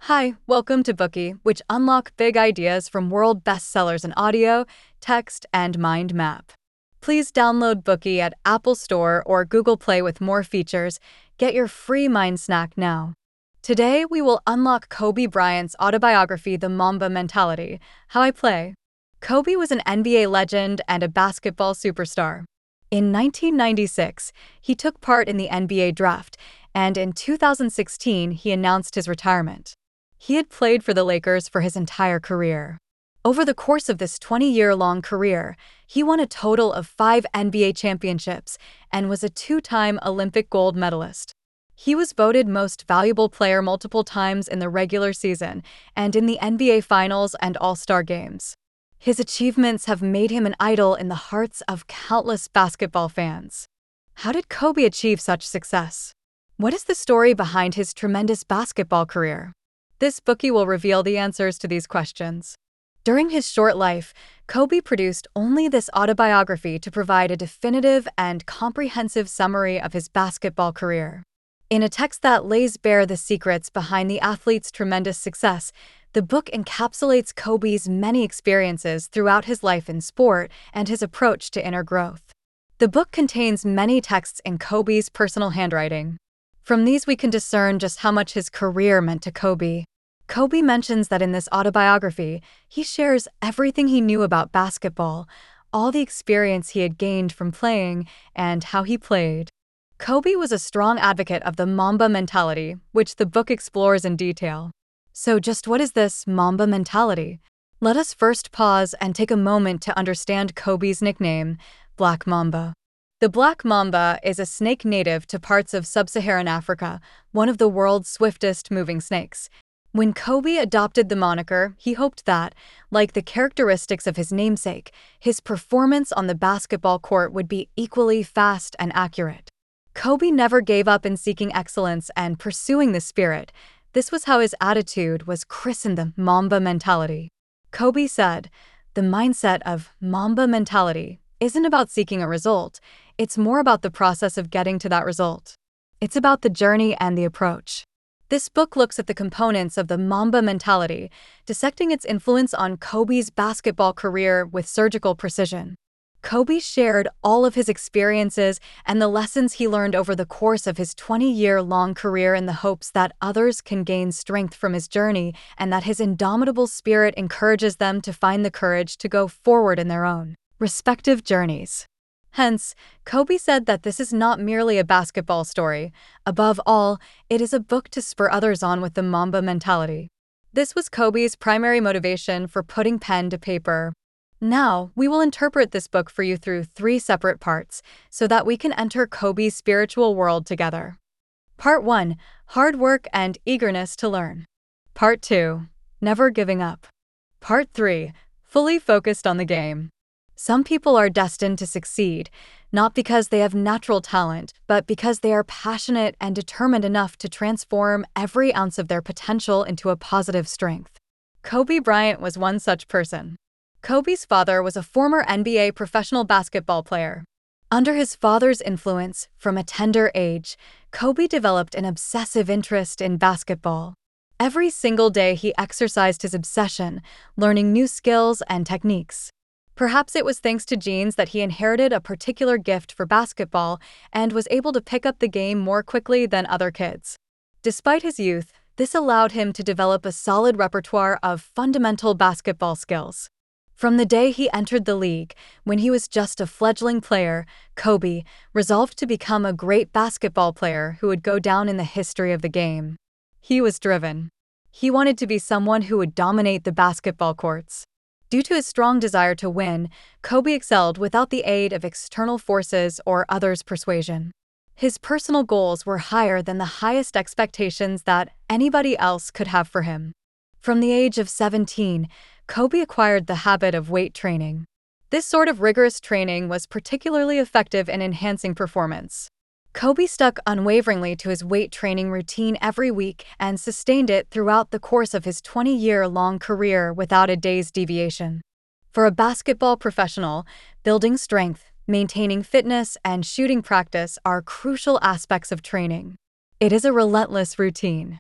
Hi, welcome to Bookie, which unlock big ideas from world bestsellers in audio, text, and mind map. Please download Bookie at Apple Store or Google Play with more features. Get your free mind snack now. Today, we will unlock Kobe Bryant's autobiography, The Mamba Mentality: How I Play. Kobe was an NBA legend and a basketball superstar. In 1996, he took part in the NBA draft, and in 2016, he announced his retirement. He had played for the Lakers for his entire career. Over the course of this 20-year-long career, he won a total of 5 NBA championships and was a 2-time Olympic gold medalist. He was voted Most Valuable Player multiple times in the regular season and in the NBA Finals and All-Star Games. His achievements have made him an idol in the hearts of countless basketball fans. How did Kobe achieve such success? What is the story behind his tremendous basketball career? This Bookie will reveal the answers to these questions. During his short life, Kobe produced only this autobiography to provide a definitive and comprehensive summary of his basketball career. In a text that lays bare the secrets behind the athlete's tremendous success, the book encapsulates Kobe's many experiences throughout his life in sport and his approach to inner growth. The book contains many texts in Kobe's personal handwriting. From these, we can discern just how much his career meant to Kobe. Kobe mentions that in this autobiography, he shares everything he knew about basketball, all the experience he had gained from playing, and how he played. Kobe was a strong advocate of the Mamba mentality, which the book explores in detail. So just what is this Mamba mentality? Let us first pause and take a moment to understand Kobe's nickname, Black Mamba. The Black Mamba is a snake native to parts of sub-Saharan Africa, one of the world's swiftest moving snakes. When Kobe adopted the moniker, he hoped that, like the characteristics of his namesake, his performance on the basketball court would be equally fast and accurate. Kobe never gave up in seeking excellence and pursuing the spirit. This was how his attitude was christened the Mamba mentality. Kobe said, "The mindset of Mamba mentality isn't about seeking a result, it's more about the process of getting to that result. It's about the journey and the approach." This book looks at the components of the Mamba mentality, dissecting its influence on Kobe's basketball career with surgical precision. Kobe shared all of his experiences and the lessons he learned over the course of his 20-year-long career in the hopes that others can gain strength from his journey and that his indomitable spirit encourages them to find the courage to go forward in their own respective journeys. Hence, Kobe said that this is not merely a basketball story. Above all, it is a book to spur others on with the Mamba mentality. This was Kobe's primary motivation for putting pen to paper. Now, we will interpret this book for you through 3 separate parts, so that we can enter Kobe's spiritual world together. Part 1. Hard work and eagerness to learn. Part 2. Never giving up. Part 3. Fully focused on the game. Some people are destined to succeed, not because they have natural talent, but because they are passionate and determined enough to transform every ounce of their potential into a positive strength. Kobe Bryant was one such person. Kobe's father was a former NBA professional basketball player. Under his father's influence, from a tender age, Kobe developed an obsessive interest in basketball. Every single day he exercised his obsession, learning new skills and techniques. Perhaps it was thanks to genes that he inherited a particular gift for basketball and was able to pick up the game more quickly than other kids. Despite his youth, this allowed him to develop a solid repertoire of fundamental basketball skills. From the day he entered the league, when he was just a fledgling player, Kobe resolved to become a great basketball player who would go down in the history of the game. He was driven. He wanted to be someone who would dominate the basketball courts. Due to his strong desire to win, Kobe excelled without the aid of external forces or others' persuasion. His personal goals were higher than the highest expectations that anybody else could have for him. From the age of 17, Kobe acquired the habit of weight training. This sort of rigorous training was particularly effective in enhancing performance. Kobe stuck unwaveringly to his weight training routine every week and sustained it throughout the course of his 20-year-long career without a day's deviation. For a basketball professional, building strength, maintaining fitness, and shooting practice are crucial aspects of training. It is a relentless routine.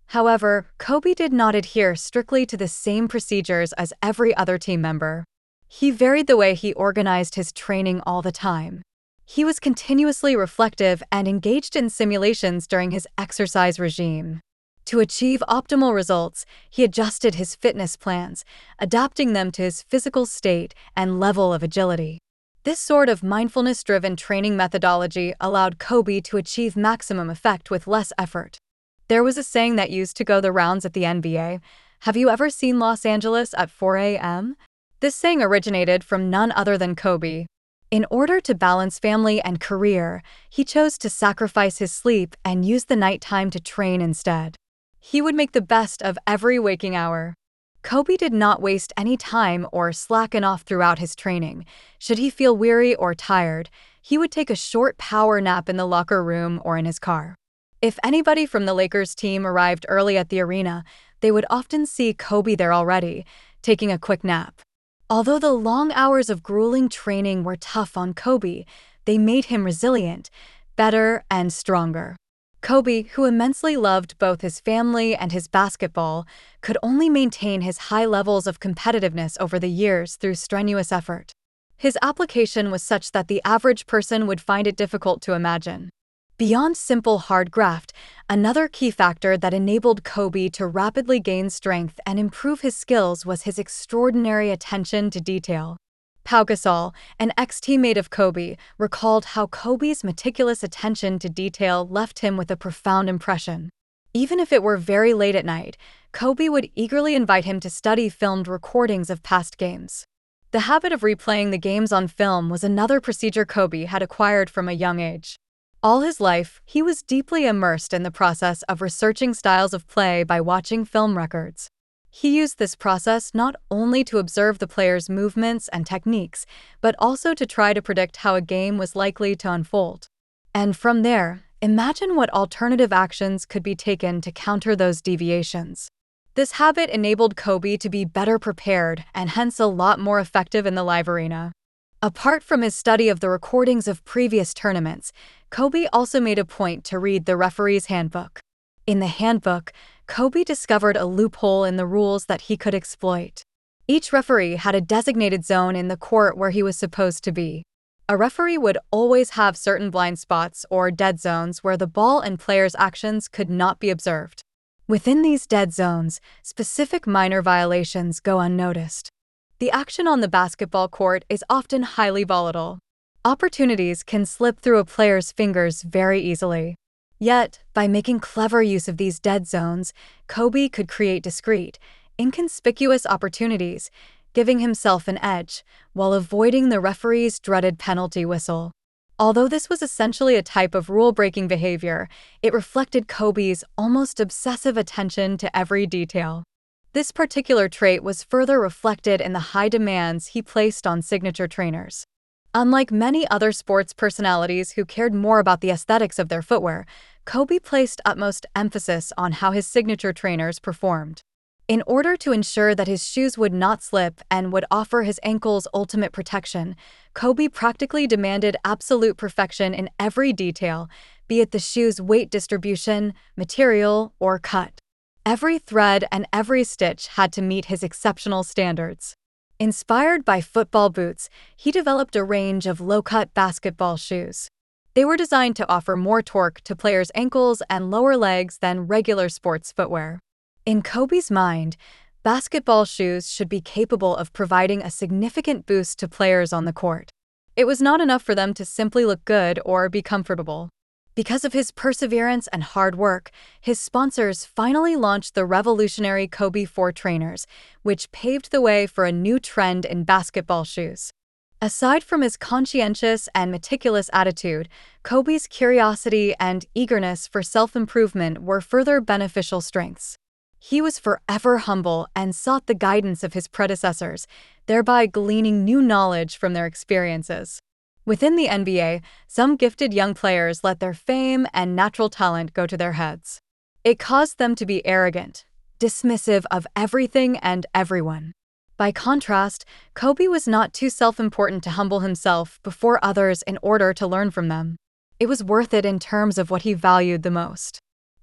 However, Kobe did not adhere strictly to the same procedures as every other team member. He varied the way he organized his training all the time. He was continuously reflective and engaged in simulations during his exercise regime. To achieve optimal results, he adjusted his fitness plans, adapting them to his physical state and level of agility. This sort of mindfulness-driven training methodology allowed Kobe to achieve maximum effect with less effort. There was a saying that used to go the rounds at the NBA: "Have you ever seen Los Angeles at 4 a.m.?" This saying originated from none other than Kobe. In order to balance family and career, he chose to sacrifice his sleep and use the nighttime to train instead. He would make the best of every waking hour. Kobe did not waste any time or slacken off throughout his training. Should he feel weary or tired, he would take a short power nap in the locker room or in his car. If anybody from the Lakers team arrived early at the arena, they would often see Kobe there already, taking a quick nap. Although the long hours of grueling training were tough on Kobe, they made him resilient, better, and stronger. Kobe, who immensely loved both his family and his basketball, could only maintain his high levels of competitiveness over the years through strenuous effort. His application was such that the average person would find it difficult to imagine. Beyond simple hard graft, another key factor that enabled Kobe to rapidly gain strength and improve his skills was his extraordinary attention to detail. Pau Gasol, an ex-teammate of Kobe, recalled how Kobe's meticulous attention to detail left him with a profound impression. Even if it were very late at night, Kobe would eagerly invite him to study filmed recordings of past games. The habit of replaying the games on film was another procedure Kobe had acquired from a young age. All his life, he was deeply immersed in the process of researching styles of play by watching film records. He used this process not only to observe the players' movements and techniques, but also to try to predict how a game was likely to unfold. And from there, imagine what alternative actions could be taken to counter those deviations. This habit enabled Kobe to be better prepared and hence a lot more effective in the live arena. Apart from his study of the recordings of previous tournaments, Kobe also made a point to read the referee's handbook. In the handbook, Kobe discovered a loophole in the rules that he could exploit. Each referee had a designated zone in the court where he was supposed to be. A referee would always have certain blind spots or dead zones where the ball and players' actions could not be observed. Within these dead zones, specific minor violations go unnoticed. The action on the basketball court is often highly volatile. Opportunities can slip through a player's fingers very easily. Yet, by making clever use of these dead zones, Kobe could create discreet, inconspicuous opportunities, giving himself an edge, while avoiding the referee's dreaded penalty whistle. Although this was essentially a type of rule-breaking behavior, it reflected Kobe's almost obsessive attention to every detail. This particular trait was further reflected in the high demands he placed on signature trainers. Unlike many other sports personalities who cared more about the aesthetics of their footwear, Kobe placed utmost emphasis on how his signature trainers performed. In order to ensure that his shoes would not slip and would offer his ankles ultimate protection, Kobe practically demanded absolute perfection in every detail, be it the shoe's weight distribution, material, or cut. Every thread and every stitch had to meet his exceptional standards. Inspired by football boots, he developed a range of low-cut basketball shoes. They were designed to offer more torque to players' ankles and lower legs than regular sports footwear. In Kobe's mind, basketball shoes should be capable of providing a significant boost to players on the court. It was not enough for them to simply look good or be comfortable. Because of his perseverance and hard work, his sponsors finally launched the revolutionary Kobe 4 trainers, which paved the way for a new trend in basketball shoes. Aside from his conscientious and meticulous attitude, Kobe's curiosity and eagerness for self-improvement were further beneficial strengths. He was forever humble and sought the guidance of his predecessors, thereby gleaning new knowledge from their experiences. Within the NBA, some gifted young players let their fame and natural talent go to their heads. It caused them to be arrogant, dismissive of everything and everyone. By contrast, Kobe was not too self-important to humble himself before others in order to learn from them. It was worth it in terms of what he valued the most.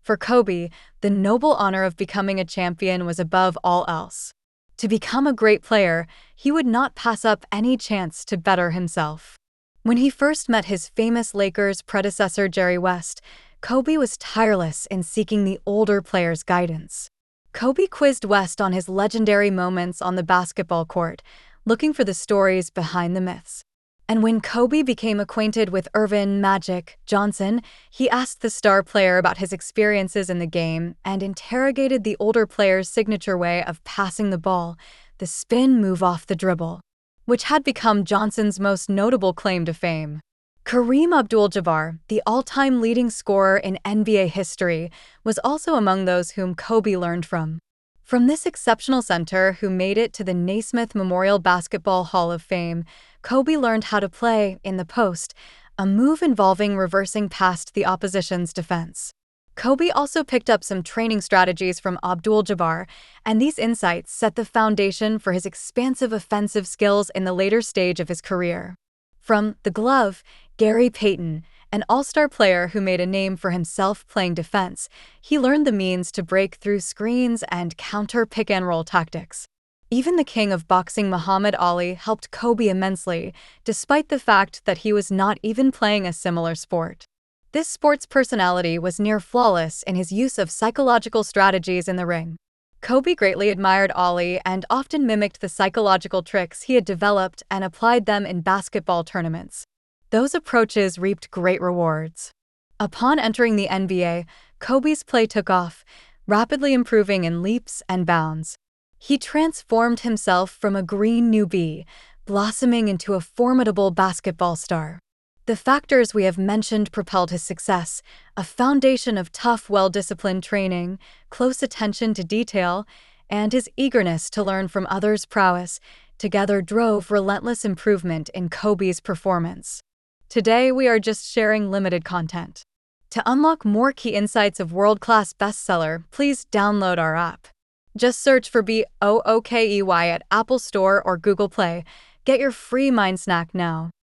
For Kobe, the noble honor of becoming a champion was above all else. To become a great player, he would not pass up any chance to better himself. When he first met his famous Lakers predecessor Jerry West, Kobe was tireless in seeking the older player's guidance. Kobe quizzed West on his legendary moments on the basketball court, looking for the stories behind the myths. And when Kobe became acquainted with Earvin "Magic" Johnson, he asked the star player about his experiences in the game and interrogated the older player's signature way of passing the ball, the spin move off the dribble, which had become Johnson's most notable claim to fame. Kareem Abdul-Jabbar, the all-time leading scorer in NBA history, was also among those whom Kobe learned from. From this exceptional center who made it to the Naismith Memorial Basketball Hall of Fame, Kobe learned how to play in the post, a move involving reversing past the opposition's defense. Kobe also picked up some training strategies from Abdul-Jabbar, and these insights set the foundation for his expansive offensive skills in the later stage of his career. From The Glove, Gary Payton, an all-star player who made a name for himself playing defense, he learned the means to break through screens and counter pick-and-roll tactics. Even the king of boxing Muhammad Ali helped Kobe immensely, despite the fact that he was not even playing a similar sport. This sport's personality was near flawless in his use of psychological strategies in the ring. Kobe greatly admired Ali and often mimicked the psychological tricks he had developed and applied them in basketball tournaments. Those approaches reaped great rewards. Upon entering the NBA, Kobe's play took off, rapidly improving in leaps and bounds. He transformed himself from a green newbie, blossoming into a formidable basketball star. The factors we have mentioned propelled his success: a foundation of tough, well-disciplined training, close attention to detail, and his eagerness to learn from others' prowess, together drove relentless improvement in Kobe's performance. Today, we are just sharing limited content. To unlock more key insights of world-class bestseller, please download our app. Just search for BOOKEY at Apple Store or Google Play. Get your free mind snack now.